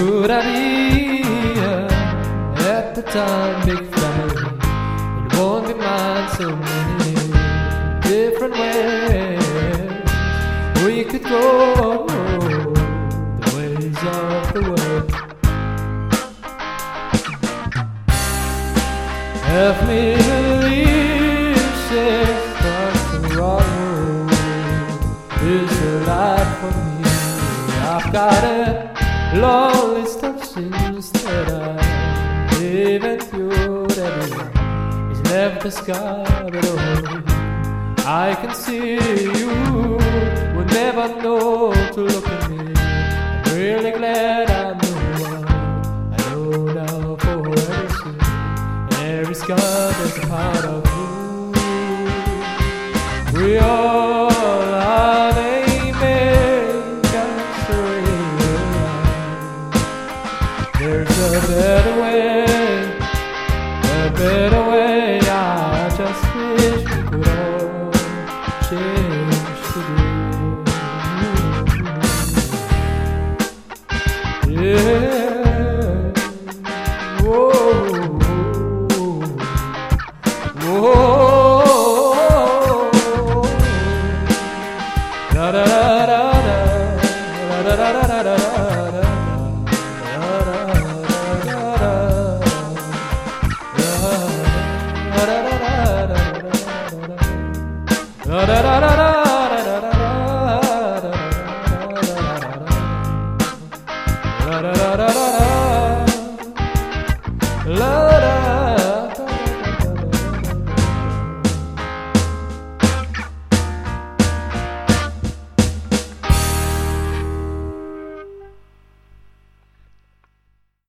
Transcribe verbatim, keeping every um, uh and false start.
could I be at the time big family? It won't be mine so many different ways. We could go the ways of the world. Half me believe says the wrong is the life for me. I've got a long list of sins that I haven't cured. Everyone is left discarded away. I can see you would never know to look at me. I'm really glad I know what I know now for everything. Every scar that's a part of you. We all are aiming just to realize there's a better way, a better way. I just wish we could all change today. Yeah. Whoa. Da da da da da da da da da da. La